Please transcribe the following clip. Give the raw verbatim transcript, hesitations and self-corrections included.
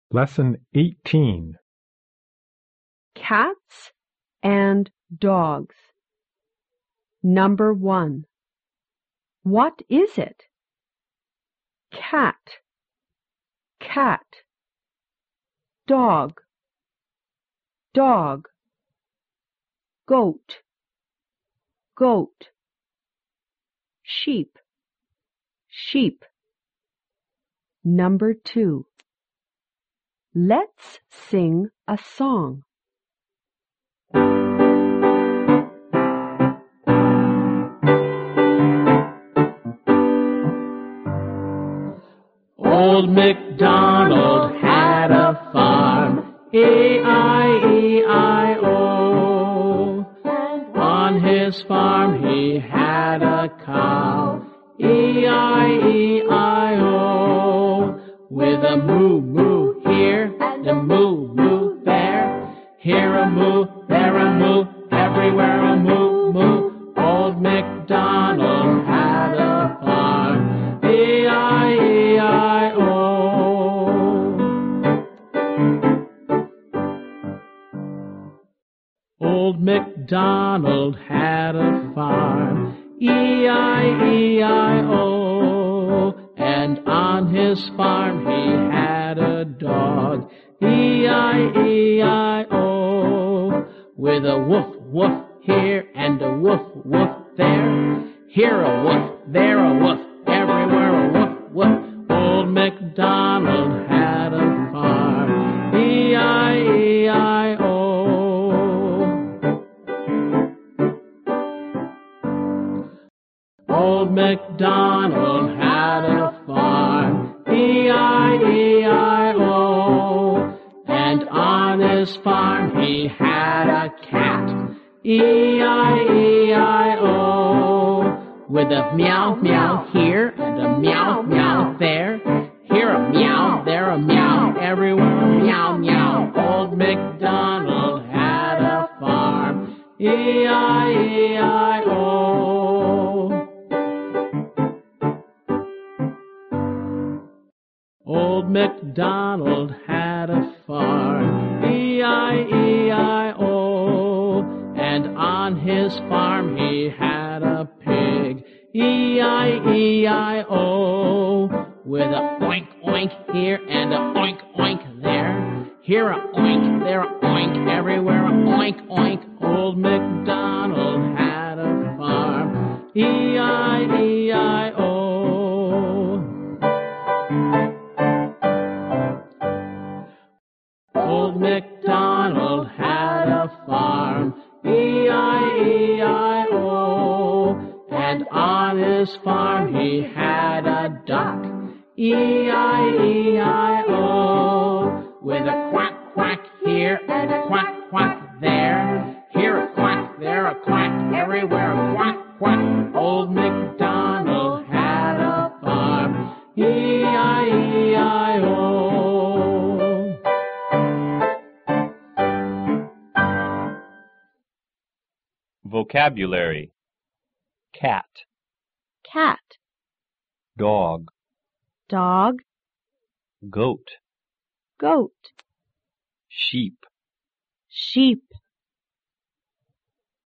Lesson eighteen. Cats and dogs. Number one. What is it? Cat, cat. Dog, dog. Goat, goat. Sheep, sheep. Number two. Let's sing a song. Old MacDonald had a farm, E I E I O. On his farm he had a cow, E I E I O. With a moo moo here and a moo moo there, here a moo, there a moo, everywhere a moo moo. Old MacDonald had a farm, E I E I O. Old MacDonald had a farm, E I E I O. And on his farm he had a dog, E I E I O. With a woof woof here and a woof woof there, here a woof, there a woof, everywhere a woof woof. Old MacDonald had a farm, E I E I O. Old MacDonald had a farm, E I E I O. And on his farm he had a cat, E I E I O. With a meow meow here and a meow meow there, here a meow, there a meow, everywhere a meow meow. Old MacDonald had a farm, E I E I O. Old MacDonald had a farm, E I E I O. And on his farm he had a pig, E I E I O. With a oink oink here and a oink oink there, here a oink, there a oink, everywhere a oink oink. Old MacDonald had a farm, E I E I O. Old MacDonald had a farm, E I E I O. And on his farm he had a duck, E I E I O. With a quack quack here and a quack quack there, here a quack, there a quack, everywhere a quack quack. Old MacDonald had a farm, E I E I O. Vocabulary: cat, Cat, dog, dog, goat, goat, sheep, sheep.